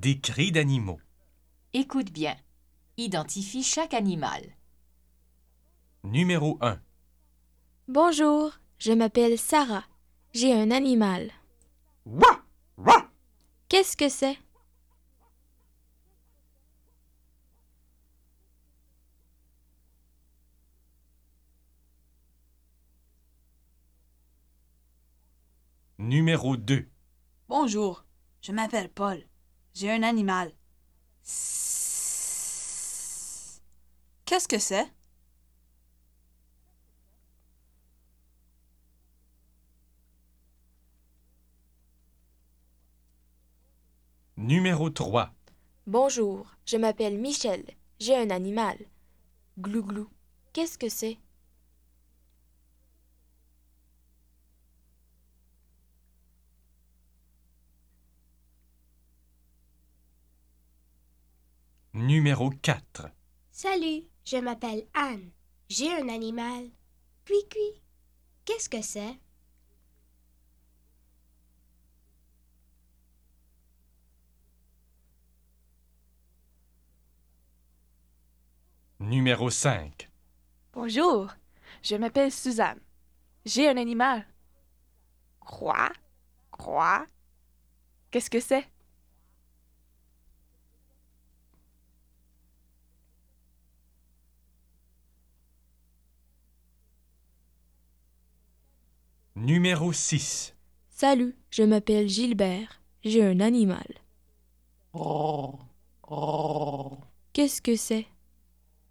Des cris d'animaux. Écoute bien. Identifie chaque animal. Numéro 1. Bonjour, je m'appelle Sarah. J'ai un animal. Ouah! Ouah! Qu'est-ce que c'est? Numéro 2. Bonjour, je m'appelle Paul. J'ai un animal. Qu'est-ce que c'est? Numéro 3. Bonjour, je m'appelle Michel. J'ai un animal. Glou-glou. Qu'est-ce que c'est? Numéro 4. Salut, je m'appelle Anne. J'ai un animal. Cui-cui. Qu'est-ce que c'est? Numéro 5. Bonjour, je m'appelle Suzanne. J'ai un animal. Quoi? Quoi? Qu'est-ce que c'est? Numéro 6. Salut, je m'appelle Gilbert. J'ai un animal. Qu'est-ce que c'est?